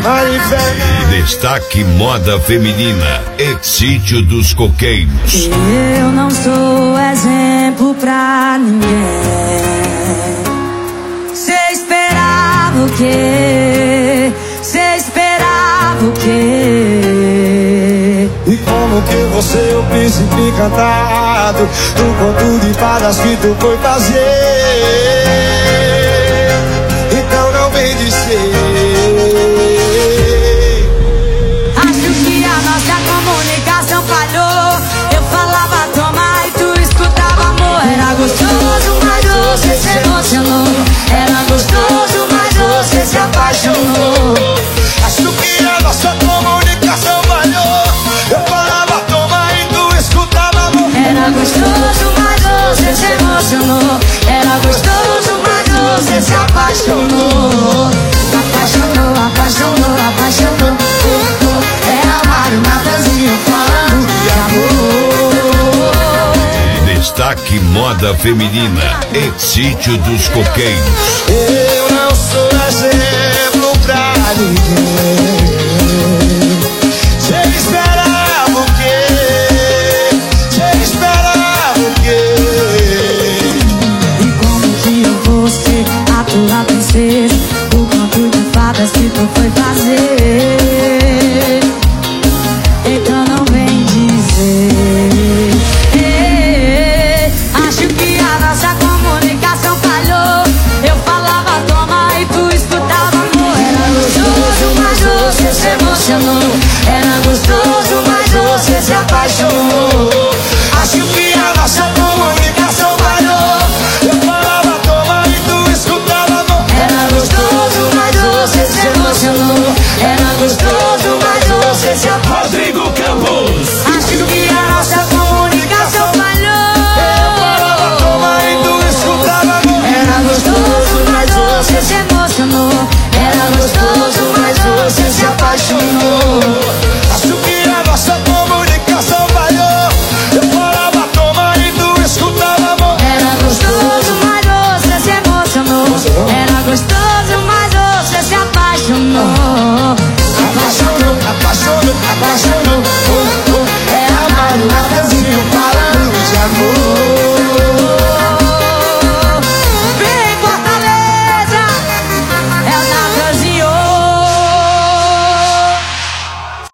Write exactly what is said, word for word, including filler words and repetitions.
Destaque moda feminina, Sítio dos Coqueiros. Eu não sou exemplo pra ninguém. Cê esperava o quê? Cê esperava o quê? E como que você é o príncipe encantado do conto de fadas que tu foi fazer? Então não vem dizer. Acho que a nossa comunicação falhou. Eu falava toma e tu escutava amor. Era gostoso, mas você se emocionou. Era gostoso, mas você se apaixonou. Acho que a nossa comunicação falhou. Eu falava toma e tu escutava amor. Era gostoso, mas você se emocionou. Era gostoso, mas você se apaixonou. Apaixonou, apaixonou, apaixonou. É amar uma dancinha falando de amor. Destaque moda feminina, Sítio dos Coqueiros. Eu não sou exemplo pra ninguém.